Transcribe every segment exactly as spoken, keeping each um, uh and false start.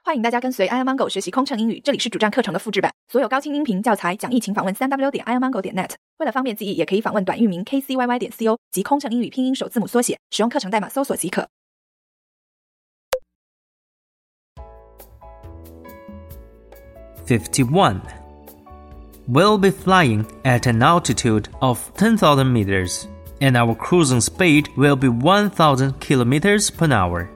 欢迎大家跟随 iomango 学习空乘英语，这里是主站课程的复制版，所有高清音频教材讲义请访问 三 w 点 iomango 点 net。为了方便记忆，也可以访问短域名 k c y y 点 co 及空乘英语拼音首字母缩写，使用课程代码搜索即可。 fifty-one. We'll be flying at an altitude of ten thousand meters, and our cruising speed will be one thousand kilometers per hour.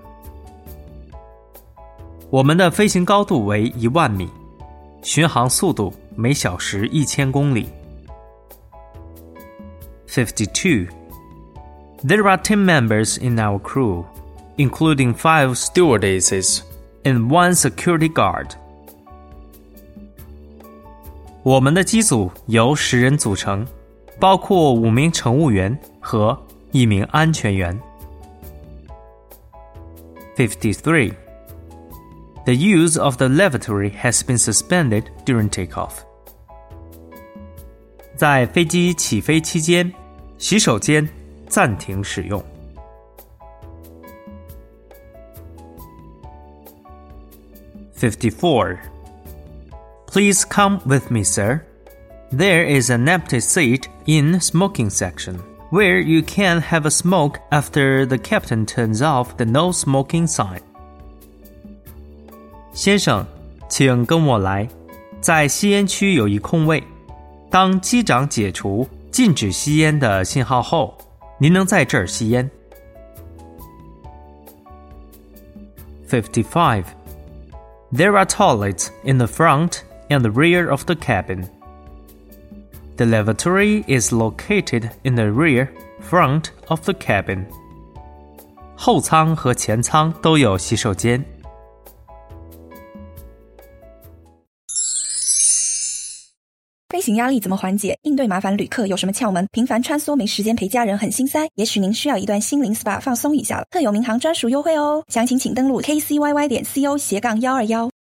我们的飞行高度为一万米，巡航速度每小时一千公里。fifty-two. There are ten members in our crew, including five stewardesses and one security guard. 我们的机组由十人组成，包括五名乘务员和一名安全员。fifty-three. The use of the lavatory has been suspended during takeoff. 在飞机起飞期间，洗手间暂停使用。fifty-four. Please come with me, sir. There is an empty seat in smoking section, where you can have a smoke after the captain turns off the no smoking sign. 先生，请跟我来，在吸烟区有一空位，当机长解除禁止吸烟的信号后，您能在这儿吸烟。fifty-five. There are toilets in the front and the rear of the cabin. The lavatory is located in the rear, front of the cabin. 后舱和前舱都有洗手间。 飞行压力怎么缓解？应对麻烦旅客有什么窍门？频繁穿梭没时间陪家人很心塞，也许您需要一段心灵 S P A 放松一下了。特有民航专属优惠哦，详情请登录 k c y y 点 co 斜杠一二一。